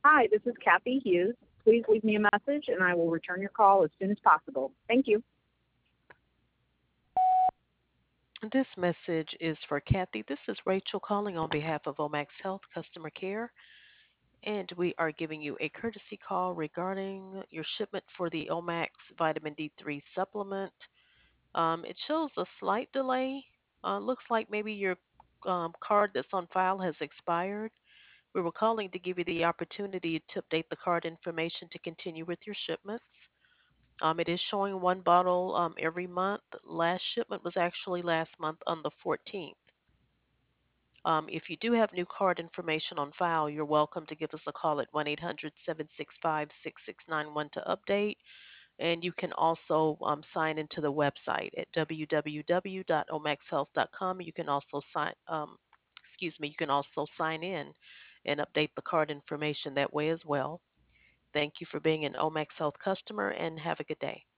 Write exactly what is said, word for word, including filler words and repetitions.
Hi, this is Kathy Hughes. Please leave me a message and I will return your call as soon as possible. Thank you. This message is for Kathy. This is Rachel calling on behalf of Omax Health Customer Care, and we are giving you a courtesy call regarding your shipment for the Omax Vitamin D three supplement. Um, it shows a slight delay. Uh, looks like maybe your um, card that's on file has expired. We were calling to give you the opportunity to update the card information to continue with your shipments. Um, it is showing one bottle um, every month. Last shipment was actually last month on the fourteenth. Um, if you do have new card information on file, you're welcome to give us a call at one eight hundred seven six five six six nine one to update. And you can also um, sign into the website at w w w dot omax health dot com. You can also sign, um, excuse me, you can also sign in and update the card information that way as well. Thank you for being an Omax Health customer and have a good day.